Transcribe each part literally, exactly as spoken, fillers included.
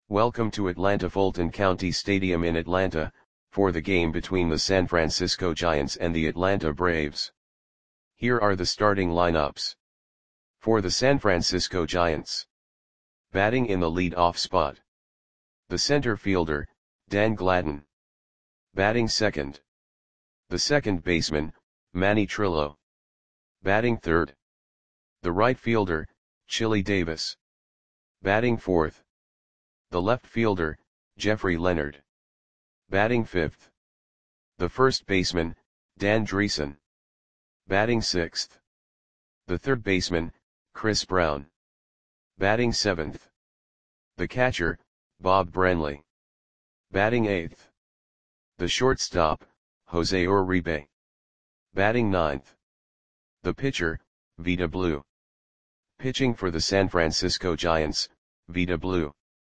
Welcome to Atlanta Fulton County Stadium in Atlanta, for the game between the San Francisco Giants and the Atlanta Braves. Here are the starting lineups. For the San Francisco Giants. Batting in the lead-off spot. The center fielder, Dan Gladden. Batting second. The second baseman, Manny Trillo. Batting third. The right fielder, Chili Davis. Batting fourth. The left fielder, Jeffrey Leonard. Batting fifth. The first baseman, Dan Driessen. Batting sixth. The third baseman, Chris Brown. Batting seventh. The catcher, Bob Branley. Batting eighth. The shortstop, Jose Uribe. Batting ninth. The pitcher, Vida Blue. Pitching for the San Francisco Giants, Vida Blue.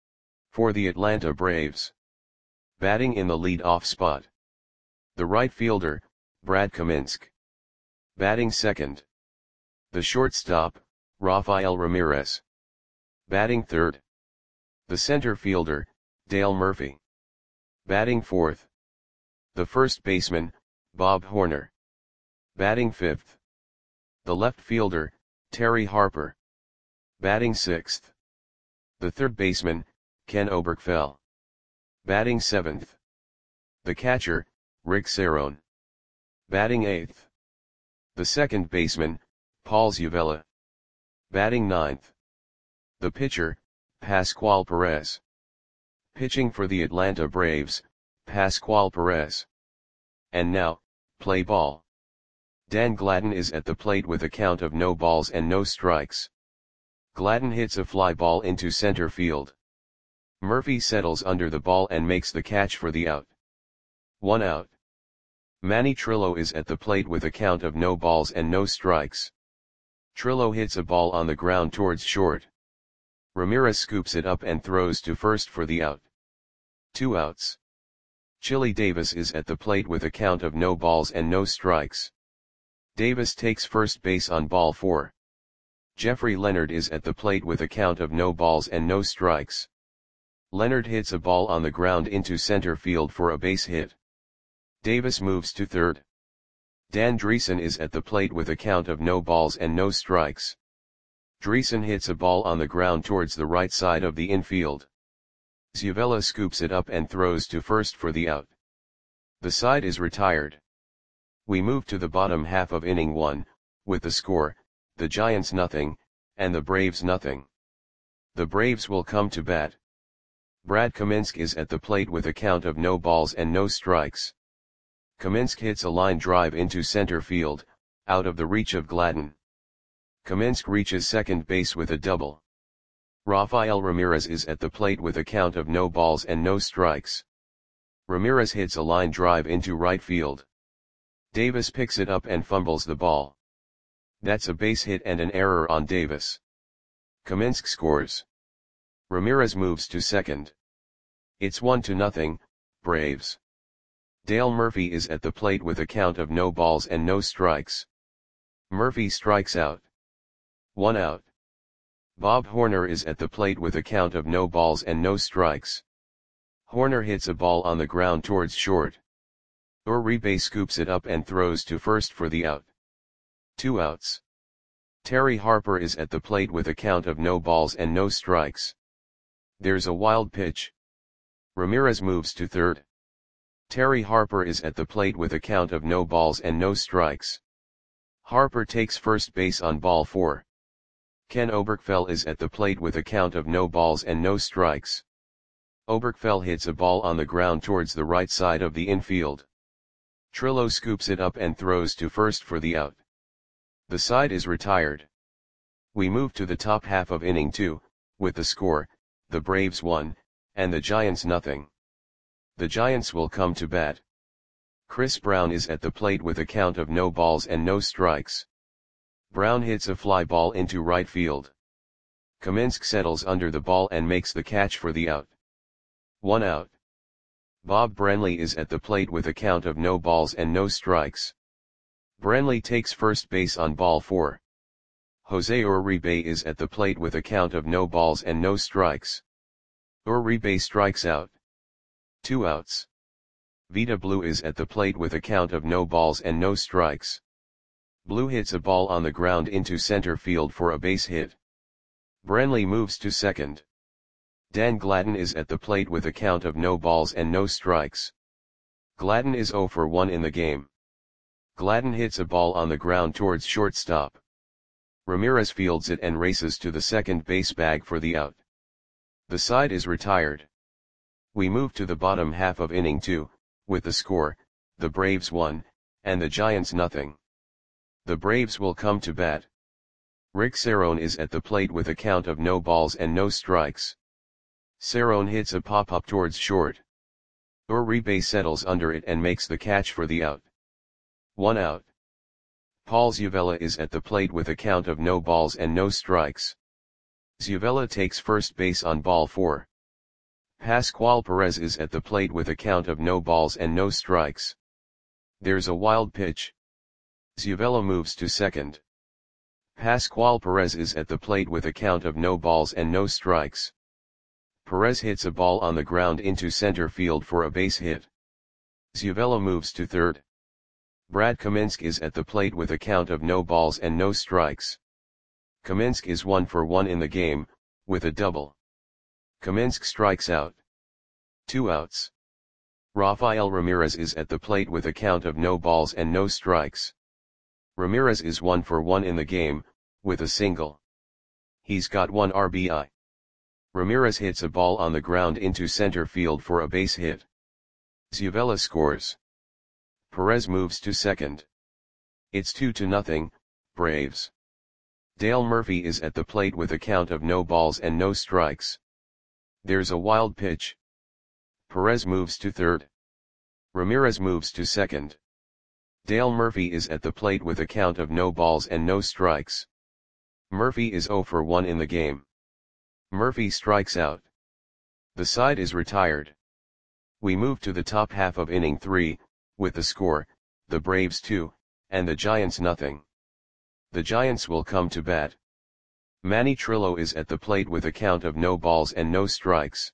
For the Atlanta Braves. Batting in the lead-off spot. The right fielder, Brad Kaminsky. Batting second. The shortstop, Rafael Ramirez. Batting third. The center fielder, Dale Murphy. Batting fourth. The first baseman, Bob Horner. Batting fifth. The left fielder, Terry Harper. Batting sixth. The third baseman, Ken Oberkfell. Batting seventh. The catcher, Rick Cerone. Batting eighth. The second baseman, Paul Zuvella. Batting ninth. The pitcher, Pascual Perez. Pitching for the Atlanta Braves, Pascual Perez. And now, play ball. Dan Gladden is at the plate with a count of no balls and no strikes. Gladden hits a fly ball into center field. Murphy settles under the ball and makes the catch for the out. One out. Manny Trillo is at the plate with a count of no balls and no strikes. Trillo hits a ball on the ground towards short. Ramirez scoops it up and throws to first for the out. Two outs. Chili Davis is at the plate with a count of no balls and no strikes. Davis takes first base on ball four. Jeffrey Leonard is at the plate with a count of no balls and no strikes. Leonard hits a ball on the ground into center field for a base hit. Davis moves to third. Dan Driessen is at the plate with a count of no balls and no strikes. Driessen hits a ball on the ground towards the right side of the infield. Zuvella scoops it up and throws to first for the out. The side is retired. We move to the bottom half of inning one, with the score, the Giants nothing, and the Braves nothing. The Braves will come to bat. Brad Kaminsky is at the plate with a count of no balls and no strikes. Kaminsky hits a line drive into center field, out of the reach of Gladden. Kaminsky reaches second base with a double. Rafael Ramirez is at the plate with a count of no balls and no strikes. Ramirez hits a line drive into right field. Davis picks it up and fumbles the ball. That's a base hit and an error on Davis. Kaminsky scores. Ramirez moves to second. It's one to nothing, Braves. Dale Murphy is at the plate with a count of no balls and no strikes. Murphy strikes out. One out. Bob Horner is at the plate with a count of no balls and no strikes. Horner hits a ball on the ground towards short. Uribe scoops it up and throws to first for the out. Two outs. Terry Harper is at the plate with a count of no balls and no strikes. There's a wild pitch. Ramirez moves to third. Terry Harper is at the plate with a count of no balls and no strikes. Harper takes first base on ball four. Ken Oberkfell is at the plate with a count of no balls and no strikes. Oberkfell hits a ball on the ground towards the right side of the infield. Trillo scoops it up and throws to first for the out. The side is retired. We move to the top half of inning two, with the score, the Braves one, and the Giants nothing. The Giants will come to bat. Chris Brown is at the plate with a count of no balls and no strikes. Brown hits a fly ball into right field. Kaminsky settles under the ball and makes the catch for the out. One out. Bob Branley is at the plate with a count of no balls and no strikes. Branley takes first base on ball four. Jose Uribe is at the plate with a count of no balls and no strikes. Uribe strikes out. Two outs. Vita Blue is at the plate with a count of no balls and no strikes. Blue hits a ball on the ground into center field for a base hit. Brantley moves to second. Dan Gladden is at the plate with a count of no balls and no strikes. Gladden is oh for one in the game. Gladden hits a ball on the ground towards shortstop. Ramirez fields it and races to the second base bag for the out. The side is retired. We move to the bottom half of inning two, with the score, the Braves one, and the Giants nothing. The Braves will come to bat. Rick Cerrone is at the plate with a count of no balls and no strikes. Cerrone hits a pop-up towards short. Uribe settles under it and makes the catch for the out. One out. Paul Zuvella is at the plate with a count of no balls and no strikes. Zuvella takes first base on ball four. Pascual Perez is at the plate with a count of no balls and no strikes. There's a wild pitch. Zuvella moves to second. Pascual Perez is at the plate with a count of no balls and no strikes. Perez hits a ball on the ground into center field for a base hit. Zuvella moves to third. Brad Kaminsk is at the plate with a count of no balls and no strikes. Kaminsk is one for one in the game, with a double. Kaminsk strikes out. Two outs. Rafael Ramirez is at the plate with a count of no balls and no strikes. Ramirez is one for one in the game, with a single. He's got one R B I. Ramirez hits a ball on the ground into center field for a base hit. Zuvella scores. Perez moves to second. It's two to nothing, Braves. Dale Murphy is at the plate with a count of no balls and no strikes. There's a wild pitch. Perez moves to third. Ramirez moves to second. Dale Murphy is at the plate with a count of no balls and no strikes. Murphy is oh for one in the game. Murphy strikes out. The side is retired. We move to the top half of inning three, with the score, the Braves two, and the Giants nothing. The Giants will come to bat. Manny Trillo is at the plate with a count of no balls and no strikes.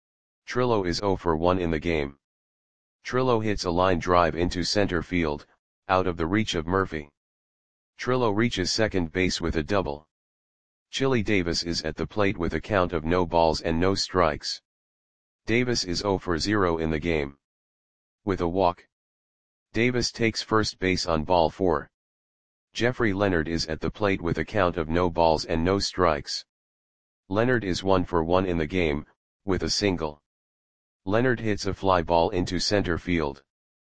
Trillo is oh for one in the game. Trillo hits a line drive into center field, out of the reach of Murphy. Trillo reaches second base with a double. Chili Davis is at the plate with a count of no balls and no strikes. Davis is oh for zero in the game. With a walk. Davis takes first base on ball four. Jeffrey Leonard is at the plate with a count of no balls and no strikes. Leonard is one for one in the game, with a single. Leonard hits a fly ball into center field.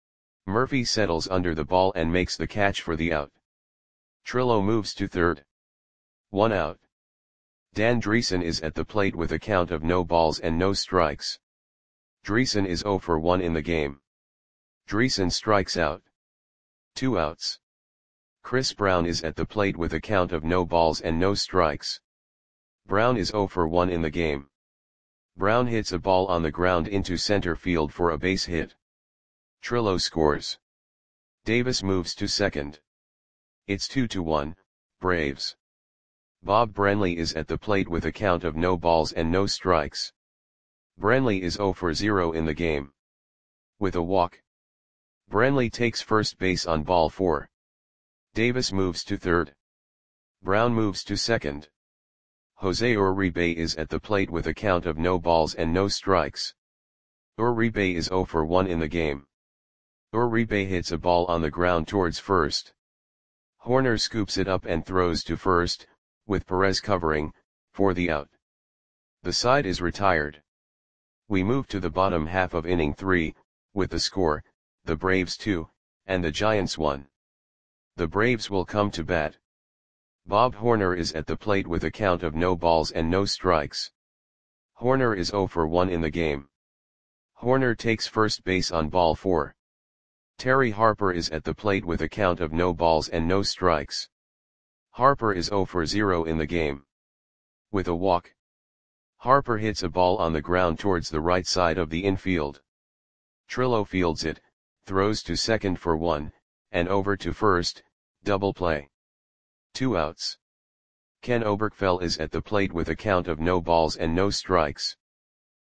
Murphy settles under the ball and makes the catch for the out. Trillo moves to third. One out. Dan Dreesen is at the plate with a count of no balls and no strikes. Dreesen is oh for one in the game. Dreesen strikes out. Two outs. Chris Brown is at the plate with a count of no balls and no strikes. Brown is oh for one in the game. Brown hits a ball on the ground into center field for a base hit. Trillo scores. Davis moves to second. It's two to one, Braves. Bob Brantley is at the plate with a count of no balls and no strikes. Brantley is oh for zero in the game. With a walk. Brantley takes first base on ball four. Davis moves to third. Brown moves to second. Jose Uribe is at the plate with a count of no balls and no strikes. Uribe is oh for one in the game. Uribe hits a ball on the ground towards first. Horner scoops it up and throws to first, with Perez covering, for the out. The side is retired. We move to the bottom half of inning three, with the score, the Braves two, and the Giants one. The Braves will come to bat. Bob Horner is at the plate with a count of no balls and no strikes. Horner is oh for one in the game. Horner takes first base on ball four. Terry Harper is at the plate with a count of no balls and no strikes. Harper is oh for zero in the game. With a walk. Harper hits a ball on the ground towards the right side of the infield. Trillo fields it, throws to second for one, and over to first, double play. Two outs. Ken Oberkfell is at the plate with a count of no balls and no strikes.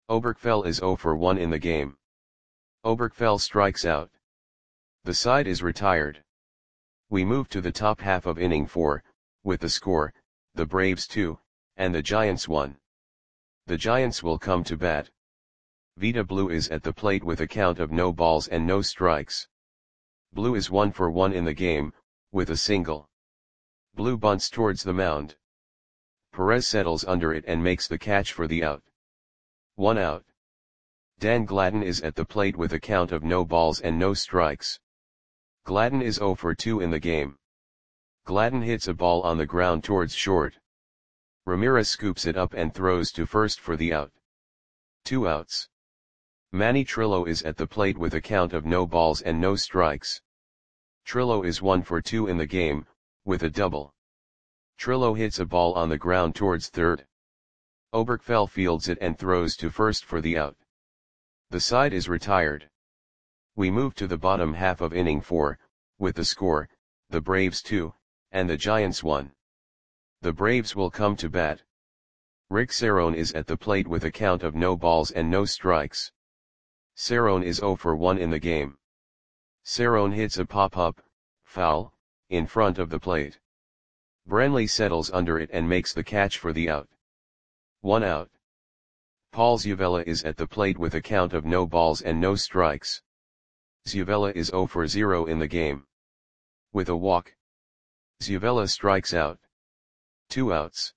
Oberkfell is zero for one in the game. Oberkfell strikes out. The side is retired. We move to the top half of inning four, with the score, the Braves two, and the Giants one. The Giants will come to bat. Vida Blue is at the plate with a count of no balls and no strikes. Blue is one for one in the game, with a single. Blue bunts towards the mound. Perez settles under it and makes the catch for the out. One out. Dan Gladden is at the plate with a count of no balls and no strikes. Gladden is zero for two in the game. Gladden hits a ball on the ground towards short. Ramirez scoops it up and throws to first for the out. Two outs. Manny Trillo is at the plate with a count of no balls and no strikes. Trillo is one for two in the game, with a double. Trillo hits a ball on the ground towards third. Oberkfell fields it and throws to first for the out. The side is retired. We move to the bottom half of inning four, with the score, the Braves two, and the Giants one. The Braves will come to bat. Rick Cerrone is at the plate with a count of no balls and no strikes. Cerrone is zero for one in the game. Cerrone hits a pop-up, foul, in front of the plate. Brantley settles under it and makes the catch for the out. One out. Paul Zuvella is at the plate with a count of no balls and no strikes. Zuvella is zero for zero in the game. With a walk. Zuvella strikes out. Two outs.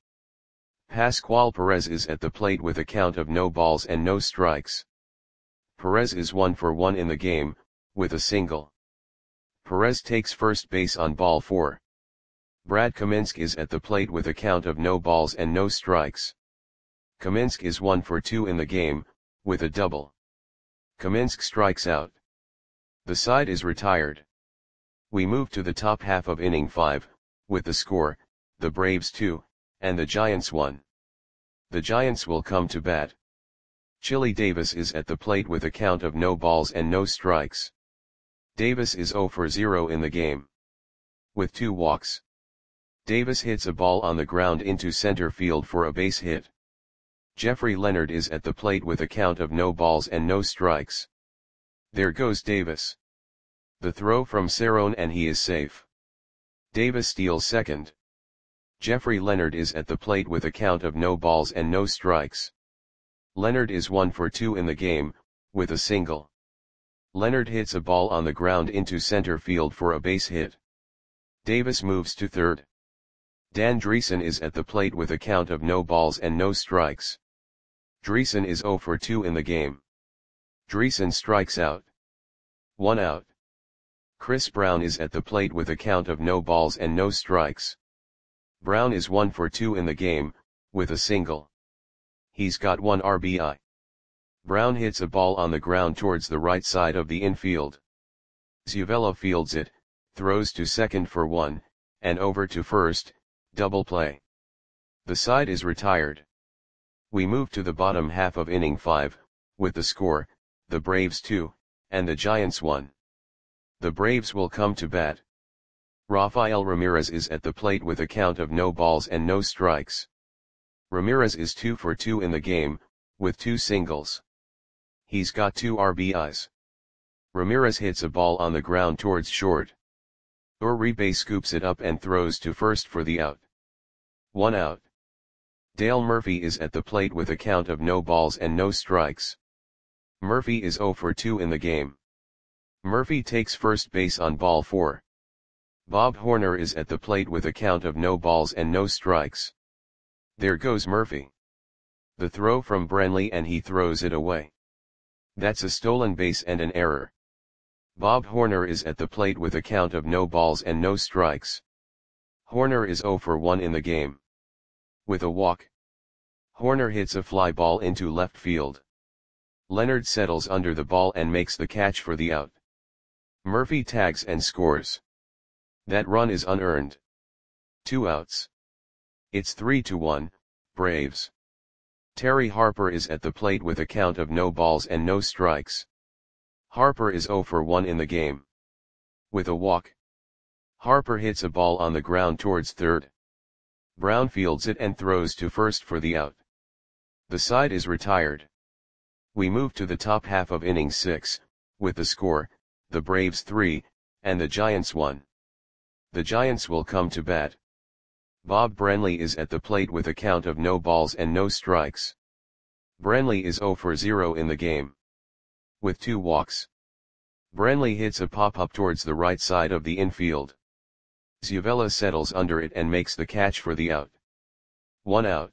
Pascual Perez is at the plate with a count of no balls and no strikes. Perez is one for one in the game, with a single. Perez takes first base on ball four. Brad Kaminsk is at the plate with a count of no balls and no strikes. Kaminsk is one for two in the game, with a double. Kaminsk strikes out. The side is retired. We move to the top half of inning five, with the score, the Braves two, and the Giants one. The Giants will come to bat. Chili Davis is at the plate with a count of no balls and no strikes. Davis is zero for zero in the game. With two walks. Davis hits a ball on the ground into center field for a base hit. Jeffrey Leonard is at the plate with a count of no balls and no strikes. There goes Davis. The throw from Cerrone and he is safe. Davis steals second. Jeffrey Leonard is at the plate with a count of no balls and no strikes. Leonard is one for two in the game, with a single. Leonard hits a ball on the ground into center field for a base hit. Davis moves to third. Dan Dreesen is at the plate with a count of no balls and no strikes. Dreesen is zero for two in the game. Dreesen strikes out. One out. Chris Brown is at the plate with a count of no balls and no strikes. Brown is one for two in the game, with a single. He's got one R B I. Brown hits a ball on the ground towards the right side of the infield. Zuvella fields it, throws to second for one, and over to first, double play. The side is retired. We move to the bottom half of inning five, with the score, the Braves two, and the Giants one. The Braves will come to bat. Rafael Ramirez is at the plate with a count of no balls and no strikes. Ramirez is two for two in the game, with two singles. He's got two R B Is. Ramirez hits a ball on the ground towards short. Uribe scoops it up and throws to first for the out. One out. Dale Murphy is at the plate with a count of no balls and no strikes. Murphy is zero for two in the game. Murphy takes first base on ball four. Bob Horner is at the plate with a count of no balls and no strikes. There goes Murphy. The throw from Brantley and he throws it away. That's a stolen base and an error. Bob Horner is at the plate with a count of no balls and no strikes. Horner is zero for one in the game. With a walk. Horner hits a fly ball into left field. Leonard settles under the ball and makes the catch for the out. Murphy tags and scores. That run is unearned. Two outs. It's three to one, Braves. Terry Harper is at the plate with a count of no balls and no strikes. Harper is zero for one in the game. With a walk. Harper hits a ball on the ground towards third. Brown fields it and throws to first for the out. The side is retired. We move to the top half of inning six, with the score, the Braves three, and the Giants one. The Giants will come to bat. Bob Branley is at the plate with a count of no balls and no strikes. Branley is zero for zero in the game, with two walks. Branley hits a pop-up towards the right side of the infield. Zuvela settles under it and makes the catch for the out. One out.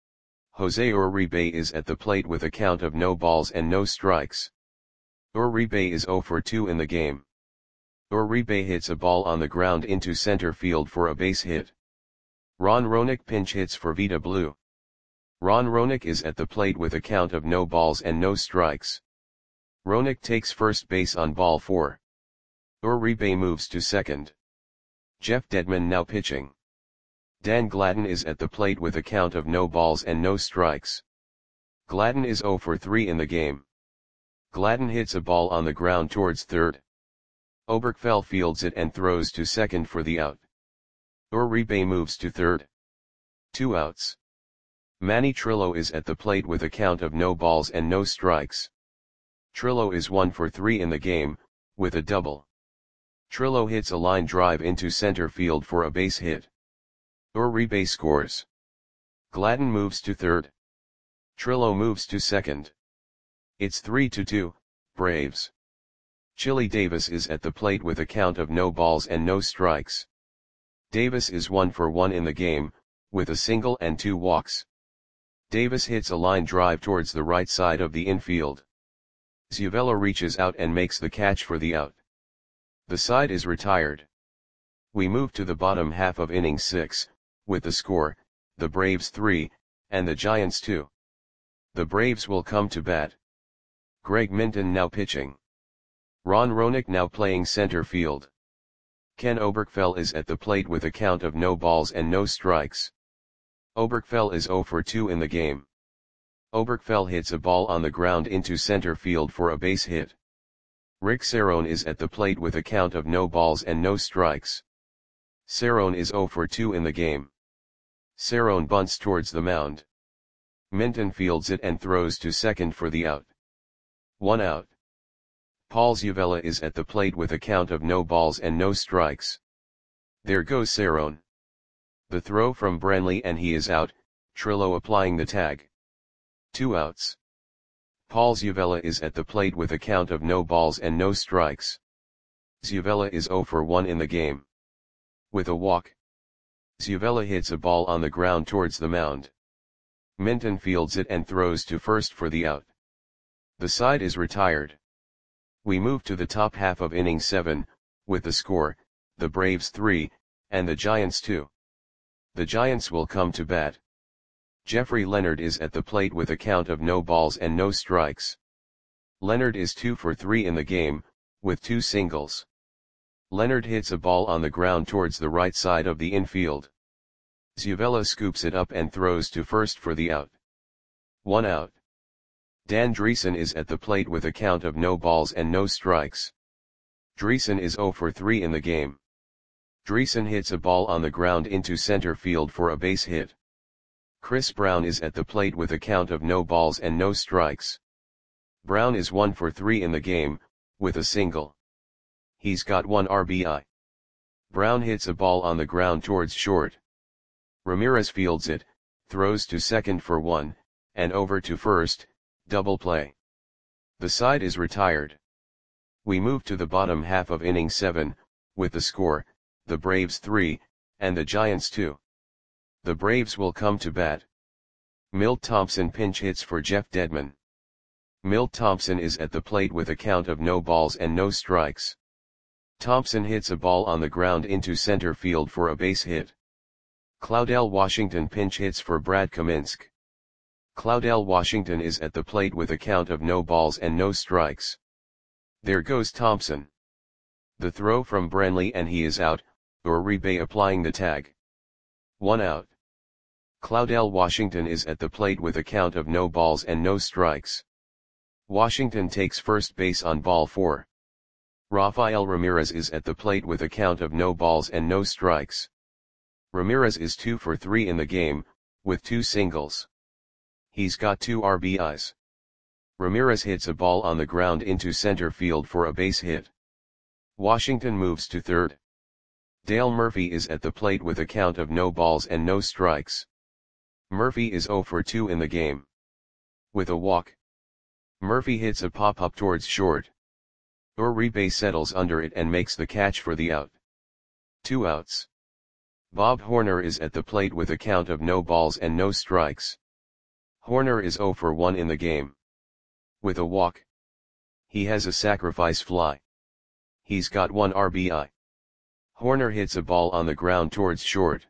Jose Uribe is at the plate with a count of no balls and no strikes. Uribe is zero for two in the game. Uribe hits a ball on the ground into center field for a base hit. Ron Roenick pinch hits for Vita Blue. Ron Roenick is at the plate with a count of no balls and no strikes. Roenick takes first base on ball four. Uribe moves to second. Jeff Dedmon now pitching. Dan Gladden is at the plate with a count of no balls and no strikes. Gladden is zero for three in the game. Gladden hits a ball on the ground towards third. Oberkfell fields it and throws to second for the out. Uribe moves to third. Two outs. Manny Trillo is at the plate with a count of no balls and no strikes. Trillo is one for three in the game, with a double. Trillo hits a line drive into center field for a base hit. Uribe scores. Gladden moves to third. Trillo moves to second. It's three to two, Braves. Chili Davis is at the plate with a count of no balls and no strikes. Davis is one for one in the game, with a single and two walks. Davis hits a line drive towards the right side of the infield. Zuvela reaches out and makes the catch for the out. The side is retired. We move to the bottom half of inning six, with the score, the Braves three, and the Giants two. The Braves will come to bat. Greg Minton now pitching. Ron Roenick now playing center field. Ken Oberkfell is at the plate with a count of no balls and no strikes. Oberkfell is zero for two in the game. Oberkfell hits a ball on the ground into center field for a base hit. Rick Cerrone is at the plate with a count of no balls and no strikes. Cerrone is zero for two in the game. Cerrone bunts towards the mound. Minton fields it and throws to second for the out. One out. Paul Zuvela is at the plate with a count of no balls and no strikes. There goes Cerrone. The throw from Branley and he is out, Trillo applying the tag. Two outs. Paul Zuvela is at the plate with a count of no balls and no strikes. Zuvela is zero for one in the game. With a walk. Zuvela hits a ball on the ground towards the mound. Minton fields it and throws to first for the out. The side is retired. We move to the top half of inning seven, with the score, the Braves three, and the Giants two. The Giants will come to bat. Jeffrey Leonard is at the plate with a count of no balls and no strikes. Leonard is two for three in the game, with two singles. Leonard hits a ball on the ground towards the right side of the infield. Zuvela scoops it up and throws to first for the out. One out. Dan Dreesen is at the plate with a count of no balls and no strikes. Dreesen is zero for three in the game. Dreesen hits a ball on the ground into center field for a base hit. Chris Brown is at the plate with a count of no balls and no strikes. Brown is one for three in the game, with a single. He's got one R B I. Brown hits a ball on the ground towards short. Ramirez fields it, throws to second for one, and over to first, double play. The side is retired. We move to the bottom half of inning seven, with the score, the Braves three, and the Giants two. The Braves will come to bat. Milt Thompson pinch hits for Jeff Dedmon. Milt Thompson is at the plate with a count of no balls and no strikes. Thompson hits a ball on the ground into center field for a base hit. Claudell Washington pinch hits for Brad Kaminsk. Claudell Washington is at the plate with a count of no balls and no strikes. There goes Thompson. The throw from Branley and he is out, Uribe applying the tag. One out. Claudell Washington is at the plate with a count of no balls and no strikes. Washington takes first base on ball four. Rafael Ramirez is at the plate with a count of no balls and no strikes. Ramirez is two for three in the game, with two singles. He's got two R B Is. Ramirez hits a ball on the ground into center field for a base hit. Washington moves to third. Dale Murphy is at the plate with a count of no balls and no strikes. Murphy is zero for two in the game. With a walk, Murphy hits a pop-up towards short. Uribe settles under it and makes the catch for the out. Two outs. Bob Horner is at the plate with a count of no balls and no strikes. Horner is zero for one in the game. With a walk, he has a sacrifice fly. He's got one R B I. Horner hits a ball on the ground towards short.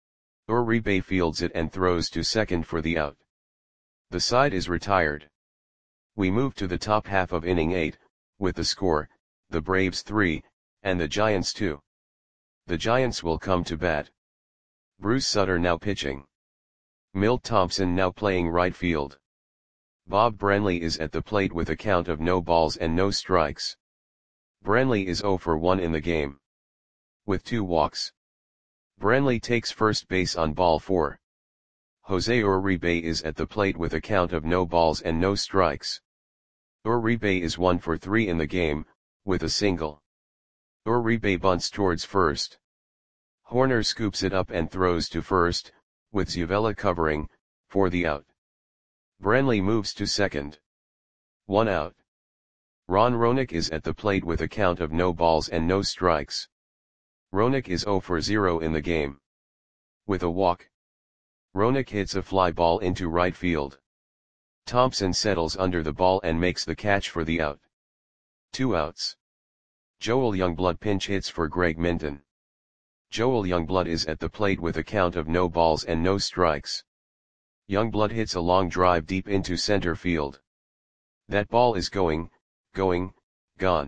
Uribe fields it and throws to second for the out. The side is retired. We move to the top half of inning eight, with the score, the Braves three, and the Giants two. The Giants will come to bat. Bruce Sutter now pitching. Milt Thompson now playing right field. Bob Brenly is at the plate with a count of no balls and no strikes. Brenly is zero for one in the game. With two walks, Brenly takes first base on ball four. Jose Uribe is at the plate with a count of no balls and no strikes. Uribe is one for three in the game, with a single. Uribe bunts towards first. Horner scoops it up and throws to first, with Zuvella covering, for the out. Brenly moves to second. One out. Ron Roenick is at the plate with a count of no balls and no strikes. Roenick is zero for zero in the game. With a walk, Roenick hits a fly ball into right field. Thompson settles under the ball and makes the catch for the out. Two outs. Joel Youngblood pinch hits for Greg Minton. Joel Youngblood is at the plate with a count of no balls and no strikes. Youngblood hits a long drive deep into center field. That ball is going, going, gone.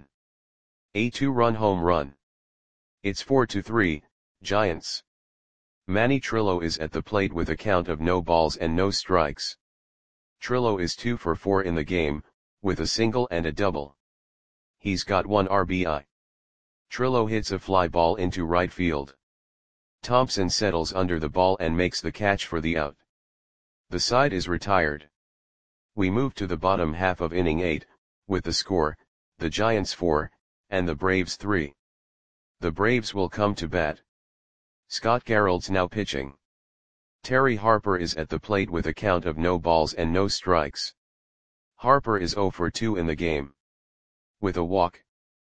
A two-run home run. It's four to three, Giants. Manny Trillo is at the plate with a count of no balls and no strikes. Trillo is two for four in the game, with a single and a double. He's got one R B I. Trillo hits a fly ball into right field. Thompson settles under the ball and makes the catch for the out. The side is retired. We move to the bottom half of inning eight, with the score, the Giants four, and the Braves three. The Braves will come to bat. Scott Garreld's now pitching. Terry Harper is at the plate with a count of no balls and no strikes. Harper is zero for two in the game. With a walk,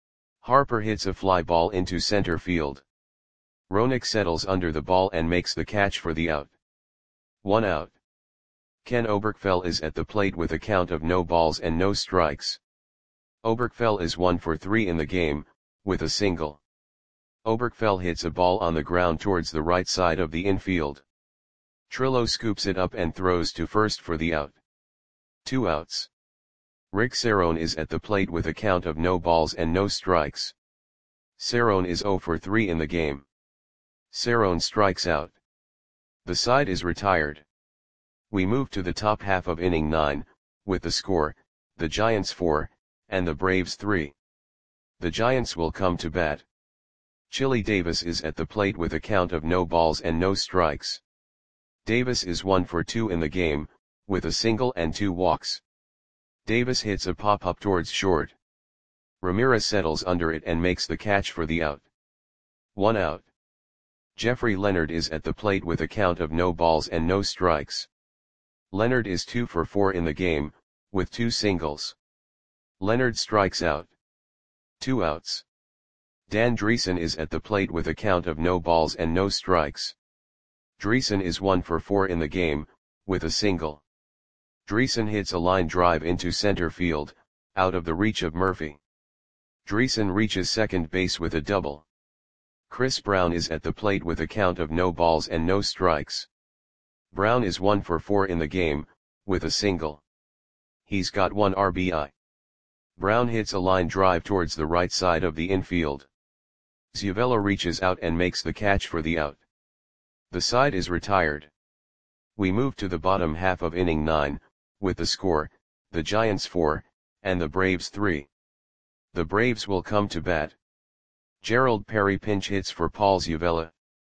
Harper hits a fly ball into center field. Roenick settles under the ball and makes the catch for the out. One out. Ken Oberkfell is at the plate with a count of no balls and no strikes. Oberkfell is one for three in the game, with a single. Oberkfell hits a ball on the ground towards the right side of the infield. Trillo scoops it up and throws to first for the out. Two outs. Rick Cerrone is at the plate with a count of no balls and no strikes. Cerrone is zero for three in the game. Cerrone strikes out. The side is retired. We move to the top half of inning nine, with the score, the Giants four, and the Braves three. The Giants will come to bat. Chili Davis is at the plate with a count of no balls and no strikes. Davis is one for two in the game, with a single and two walks. Davis hits a pop-up towards short. Ramirez settles under it and makes the catch for the out. One out. Jeffrey Leonard is at the plate with a count of no balls and no strikes. Leonard is two for four in the game, with two singles. Leonard strikes out. Two outs. Dan Dreesen is at the plate with a count of no balls and no strikes. Dreesen is one for four in the game, with a single. Dreesen hits a line drive into center field, out of the reach of Murphy. Dreesen reaches second base with a double. Chris Brown is at the plate with a count of no balls and no strikes. Brown is one for four in the game, with a single. He's got one R B I. Brown hits a line drive towards the right side of the infield. Zuvella reaches out and makes the catch for the out. The side is retired. We move to the bottom half of inning nine, with the score, the Giants four, and the Braves three. The Braves will come to bat. Gerald Perry pinch hits for Paul Zuvella.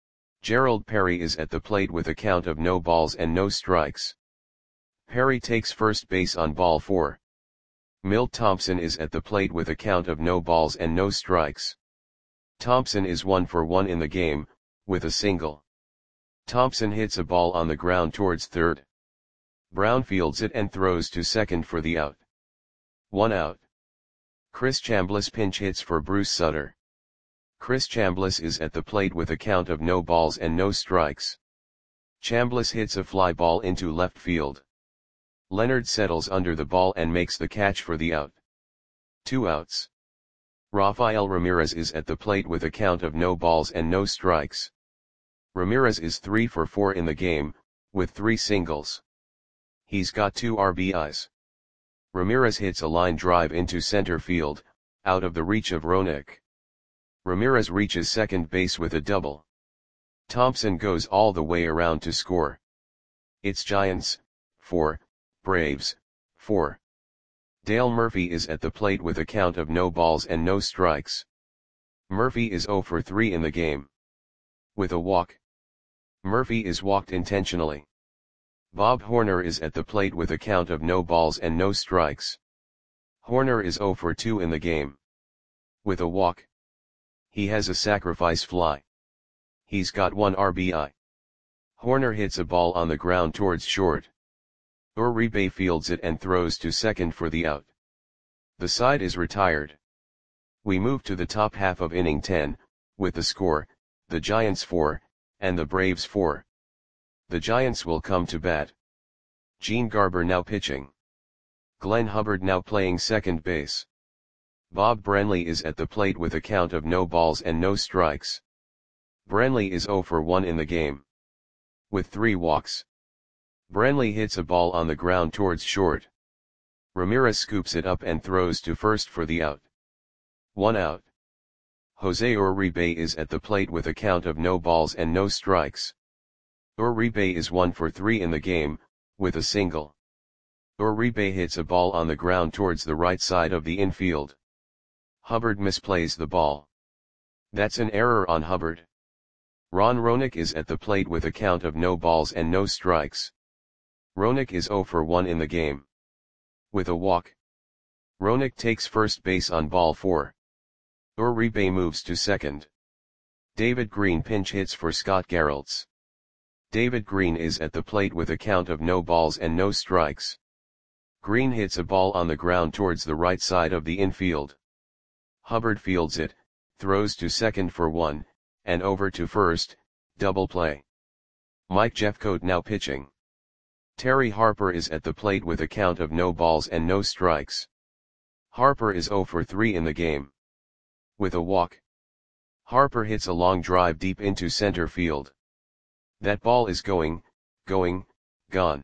Gerald Perry is at the plate with a count of no balls and no strikes. Perry takes first base on ball four. Milt Thompson is at the plate with a count of no balls and no strikes. Thompson is one for one in the game, with a single. Thompson hits a ball on the ground towards third. Brown fields it and throws to second for the out. One out. Chris Chambliss pinch hits for Bruce Sutter. Chris Chambliss is at the plate with a count of no balls and no strikes. Chambliss hits a fly ball into left field. Leonard settles under the ball and makes the catch for the out. Two outs. Rafael Ramirez is at the plate with a count of no balls and no strikes. Ramirez is three for four in the game, with three singles. He's got two R B Is. Ramirez hits a line drive into center field, out of the reach of Roenick. Ramirez reaches second base with a double. Thompson goes all the way around to score. It's Giants, four, Braves, four. Dale Murphy is at the plate with a count of no balls and no strikes. Murphy is zero for three in the game. With a walk. Murphy is walked intentionally. Bob Horner is at the plate with a count of no balls and no strikes. Horner is zero for two in the game. With a walk. He has a sacrifice fly. He's got one R B I. Horner hits a ball on the ground towards short. Uribe fields it and throws to second for the out. The side is retired. We move to the top half of inning ten, with the score, the Giants four, and the Braves four. The Giants will come to bat. Gene Garber now pitching. Glenn Hubbard now playing second base. Bob Brenly is at the plate with a count of no balls and no strikes. Brenly is zero for one in the game. With three walks. Brenly hits a ball on the ground towards short. Ramirez scoops it up and throws to first for the out. One out. Jose Uribe is at the plate with a count of no balls and no strikes. Uribe is one for three in the game, with a single. Uribe hits a ball on the ground towards the right side of the infield. Hubbard misplays the ball. That's an error on Hubbard. Ron Roenick is at the plate with a count of no balls and no strikes. Roenick is zero for one in the game. With a walk. Roenick takes first base on ball four. Uribe moves to second. David Green pinch hits for Scott Geraltz. David Green is at the plate with a count of no balls and no strikes. Green hits a ball on the ground towards the right side of the infield. Hubbard fields it, throws to second for one, and over to first, double play. Mike Jeffcoat now pitching. Terry Harper is at the plate with a count of no balls and no strikes. Harper is zero for three in the game. With a walk. Harper hits a long drive deep into center field. That ball is going, going, gone.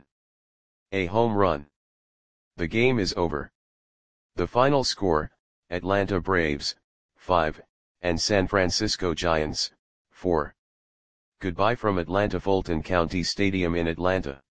A home run. The game is over. The final score, Atlanta Braves, five, and San Francisco Giants, four. Goodbye from Atlanta Fulton County Stadium in Atlanta.